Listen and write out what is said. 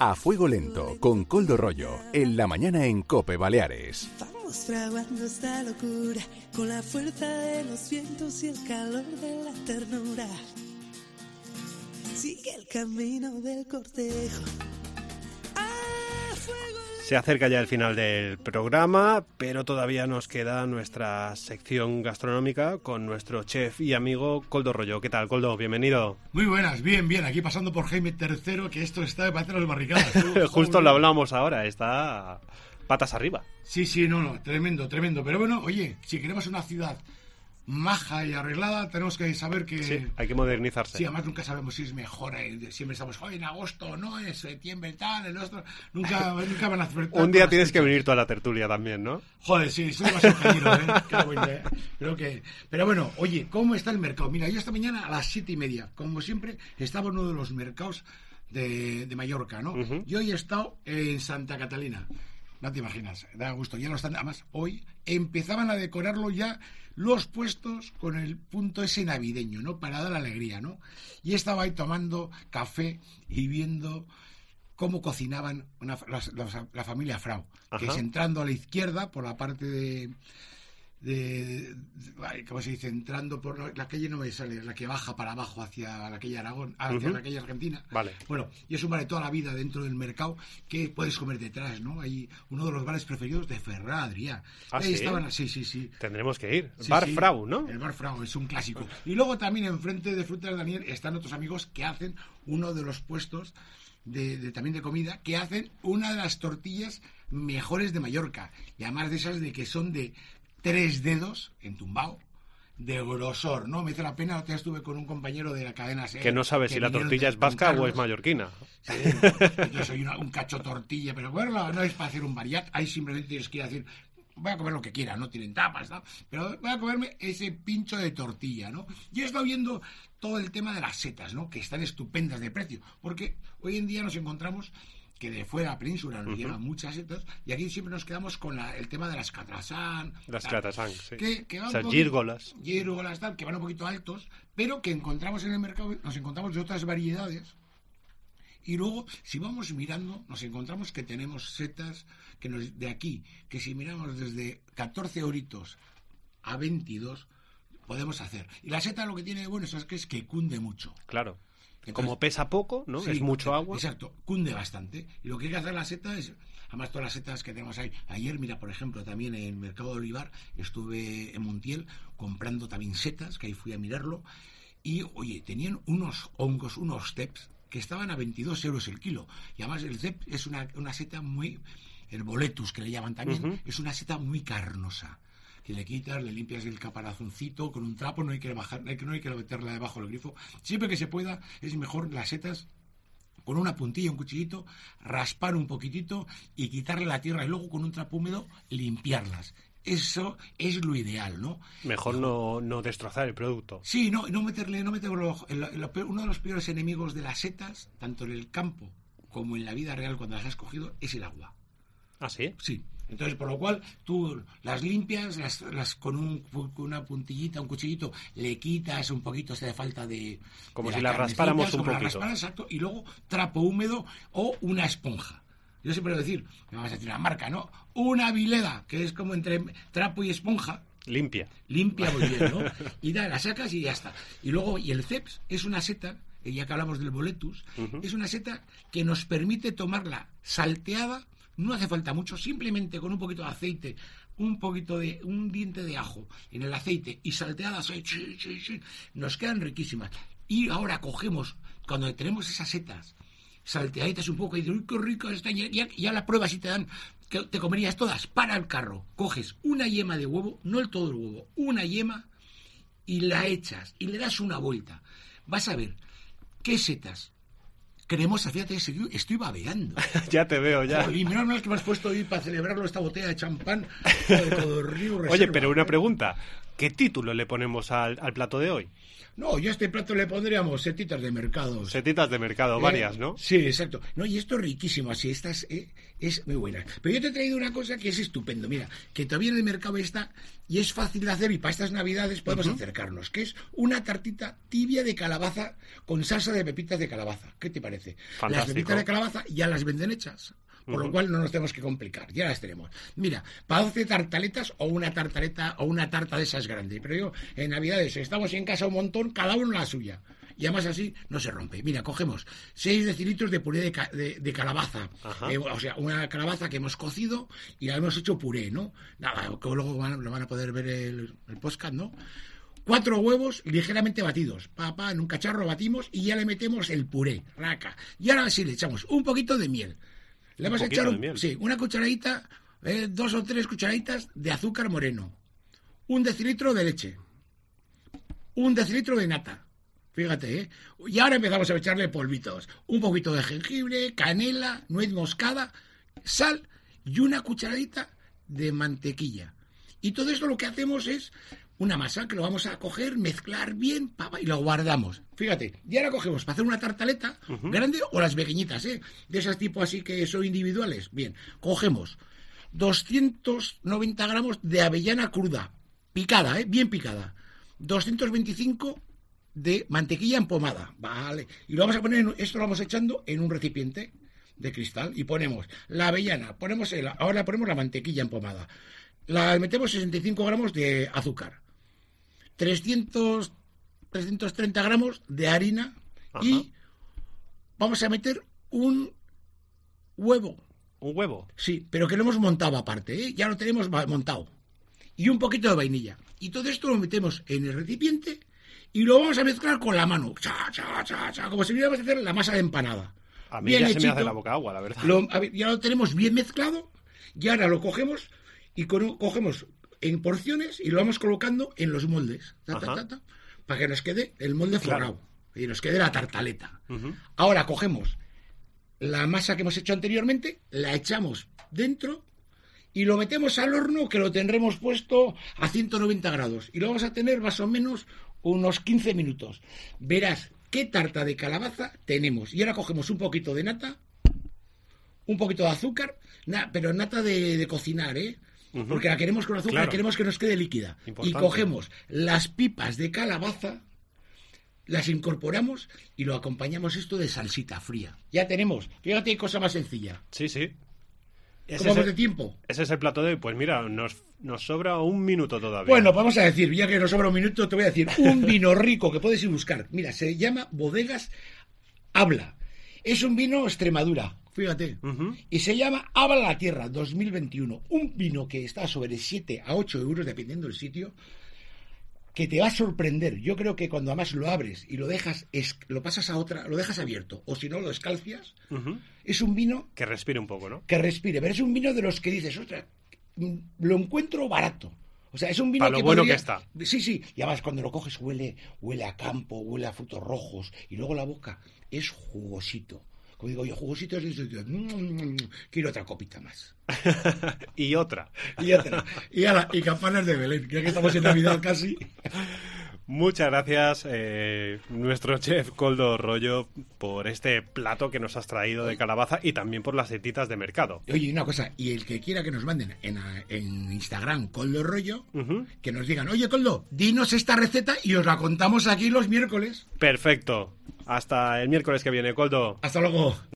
A Fuego Lento, con Koldo Rollo, en la mañana en COPE Baleares. Vamos fraguando esta locura, con la fuerza de los vientos y el calor de la ternura. Sigue el camino del cortejo. ¡A fuego! Se acerca ya el final del programa, pero todavía nos queda nuestra sección gastronómica con nuestro chef y amigo Koldo Rollo. ¿Qué tal, Koldo? Bienvenido. Muy buenas, bien, aquí pasando por Jaime III, que esto está de patas las barricadas. Justo lo hablamos ahora, está patas arriba. Sí, no, tremendo. Pero bueno, oye, si queremos una ciudad maja y arreglada, tenemos que saber que... Sí, hay que modernizarse. Sí, además nunca sabemos si es mejor, siempre estamos, en agosto, no, en septiembre, tal, el otro... Nunca van a acertar. Un día tienes que venir tú a la tertulia también, ¿no? Joder, sí, soy más ingeniero, Creo que... Pero bueno, oye, ¿cómo está el mercado? Mira, yo esta mañana a las 7:30, como siempre, estaba en uno de los mercados de Mallorca, ¿no? Uh-huh. Y hoy he estado en Santa Catalina. No te imaginas, da gusto. Ya lo están, además, hoy empezaban a decorarlo ya los puestos con el punto ese navideño, ¿no? Para dar alegría, ¿no? Y estaba ahí tomando café y viendo cómo cocinaban la familia Frau, que es entrando a la izquierda por la parte de ¿cómo se dice? Entrando por la calle, no me sale, la que baja para abajo hacia la calle Aragón, hacia la calle Argentina. Vale. Bueno, y es un bar de toda la vida dentro del mercado que puedes comer detrás, ¿no? Hay uno de los bares preferidos de Ferran Adrià. Ahí estaban, sí. Tendremos que ir. Sí, Bar Frau, ¿no? El Bar Frau es un clásico. Y luego también enfrente de Frutas Daniel están otros amigos que hacen uno de los puestos también de comida, que hacen una de las tortillas mejores de Mallorca. Y además de esas de que son de 3 dedos entumbado de grosor, ¿no? Me hizo la pena, ya estuve con un compañero de la cadena SER, que no sabe si la tortilla es vasca o es mallorquina. Sí, yo soy un cacho tortilla, pero bueno, no es para hacer un variat, ahí simplemente tienes que ir a decir, voy a comer lo que quiera, no tienen tapas, ¿no? Pero voy a comerme ese pincho de tortilla, ¿no? Y he estado viendo todo el tema de las setas, ¿no? Que están estupendas de precio, porque hoy en día nos encontramos que de fuera a Península nos llegan muchas setas, y aquí siempre nos quedamos con el tema de las catrasán. Las catrasán, sí. Que van esas gírgolas, tal, que van un poquito altos, pero que encontramos en el mercado, nos encontramos de otras variedades. Y luego, si vamos mirando, nos encontramos que tenemos setas de aquí, que si miramos desde 14 euritos a 22, podemos hacer. Y la seta lo que tiene de bueno es que cunde mucho. Claro. Entonces, como pesa poco, ¿no? Sí, es mucho agua. Exacto, cunde bastante. Y lo que hay que hacer la seta es, además todas las setas que tenemos ahí. Ayer, mira, por ejemplo, también en el Mercado de Olivar, estuve en Montiel comprando también setas, que ahí fui a mirarlo. Y, oye, tenían unos hongos, unos ceps, que estaban a 22 euros el kilo. Y además el cep es una seta muy... El boletus, que le llaman también, es una seta muy carnosa. Que le quitas, le limpias el caparazoncito con un trapo, no hay que meterla debajo del grifo. Siempre que se pueda, es mejor las setas con una puntilla, un cuchillito, raspar un poquitito y quitarle la tierra y luego con un trapo húmedo limpiarlas. Eso es lo ideal, ¿no? Mejor no destrozar el producto. Sí, no meterlo. Uno de los peores enemigos de las setas, tanto en el campo como en la vida real cuando las has cogido, es el agua. ¿Ah, sí? Sí. Entonces, por lo cual, tú las limpias, las con una puntillita, un cuchillito, le quitas un poquito, si hace falta de... Como si las raspáramos un poquito. Exacto, y luego trapo húmedo o una esponja. Yo siempre voy a decir, me vas a decir una marca, ¿no? Una Vileda, que es como entre trapo y esponja. Limpia muy bien, ¿no? Y la sacas y ya está. Y luego, y el ceps es una seta, ya que hablamos del boletus, es una seta que nos permite tomarla salteada. No hace falta mucho, simplemente con un poquito de aceite, un diente de ajo en el aceite y salteadas, nos quedan riquísimas. Y ahora cogemos, cuando tenemos esas setas salteaditas un poco y dices, uy, qué rico están, ya la pruebas y te dan, que te comerías todas, para el carro, coges una yema de huevo, no el todo el huevo, una yema y la echas y le das una vuelta. Vas a ver qué setas cremosa, fíjate, estoy babeando. Ya te veo, ya. Y menos mal que me has puesto hoy para celebrarlo esta botella de champán. Oye, pero una pregunta. ¿Qué título le ponemos al plato de hoy? No, yo a este plato le pondríamos setitas de mercado. Setitas de mercado, varias, ¿no? Sí, exacto. No, y esto es riquísimo, así, esta es muy buena. Pero yo te he traído una cosa que es estupendo, mira, que todavía en el mercado está y es fácil de hacer y para estas navidades podemos acercarnos, que es una tartita tibia de calabaza con salsa de pepitas de calabaza. ¿Qué te parece? Fantástico. Las pepitas de calabaza ya las venden hechas. Por lo cual no nos tenemos que complicar, ya las tenemos. Mira, para 12 tartaletas o una tartaleta o una tarta de esas grandes. Pero yo, en Navidades, estamos en casa un montón, cada uno la suya. Y además así no se rompe. Mira, cogemos 6 decilitros de puré de calabaza. O sea, una calabaza que hemos cocido y la hemos hecho puré, ¿no? Nada, que luego lo van a poder ver el podcast, ¿no? 4 huevos ligeramente batidos. En un cacharro batimos y ya le metemos el puré. Raca. Y ahora sí le echamos un poquito de miel. Le vamos a echar una cucharadita, 2 o 3 cucharaditas de azúcar moreno, 1 decilitro de leche, 1 decilitro de nata. Fíjate, ¿eh? Y ahora empezamos a echarle polvitos. Un poquito de jengibre, canela, nuez moscada, sal y una cucharadita de mantequilla. Y todo esto lo que hacemos es una masa que lo vamos a coger, mezclar bien y lo guardamos. Fíjate, y ahora cogemos para hacer una tartaleta grande o las pequeñitas, de esas tipo así que son individuales. Bien, cogemos 290 gramos de avellana cruda, picada, bien picada. 225 de mantequilla empomada, vale. Y lo vamos a poner, esto lo vamos echando en un recipiente de cristal y ponemos la avellana, ahora ponemos la mantequilla empomada. La metemos 65 gramos de azúcar, 330 gramos de harina y vamos a meter un huevo. ¿Un huevo? Sí, pero que lo hemos montado aparte, ya lo tenemos montado. Y un poquito de vainilla. Y todo esto lo metemos en el recipiente y lo vamos a mezclar con la mano. Como si hubiéramos a hacer la masa de empanada. A mí bien ya hechito, se me hace la boca agua, la verdad. Ya lo tenemos bien mezclado y ahora lo cogemos y cogemos en porciones y lo vamos colocando en los moldes, para que nos quede el molde forrado y nos quede la tartaleta. Ahora cogemos la masa que hemos hecho anteriormente, la echamos dentro y lo metemos al horno, que lo tendremos puesto a 190 grados y lo vamos a tener más o menos unos 15 minutos. Verás qué tarta de calabaza tenemos. Y ahora cogemos un poquito de nata, un poquito de azúcar, pero nata de cocinar, porque la queremos con azúcar, queremos que nos quede líquida. Importante. Y cogemos las pipas de calabaza, las incorporamos y lo acompañamos esto de salsita fría. Ya tenemos. Fíjate qué cosa más sencilla. Sí. ¿Cómo vamos de tiempo? Ese es el plato de hoy. Pues mira, nos sobra un minuto todavía. Bueno, vamos a decir, ya que nos sobra un minuto, te voy a decir un vino rico que puedes ir a buscar. Mira, se llama Bodegas Habla. Es un vino Extremadura, fíjate. Y se llama Habla la Tierra 2021. Un vino que está sobre 7 a 8 euros, dependiendo del sitio, que te va a sorprender. Yo creo que cuando además lo abres y lo dejas, lo pasas a otra, lo dejas abierto, o si no lo escalcias, es un vino que respire un poco, ¿no? Que respire, pero es un vino de los que dices, ostras, lo encuentro barato. O sea, es un vino para lo bueno que está. Sí, y además cuando lo coges huele a campo, huele a frutos rojos, y luego la boca es jugosito. Como digo yo, jugosito es eso, quiero otra copita más. y otra. Y campanas de Belén, ya que estamos en Navidad casi. Muchas gracias, nuestro chef Koldo Rollo, por este plato que nos has traído de calabaza y también por las setitas de mercado. Oye, una cosa, y el que quiera que nos manden en Instagram Koldo Rollo, que nos digan, oye Koldo, dinos esta receta y os la contamos aquí los miércoles. Perfecto. Hasta el miércoles que viene, Koldo. Hasta luego.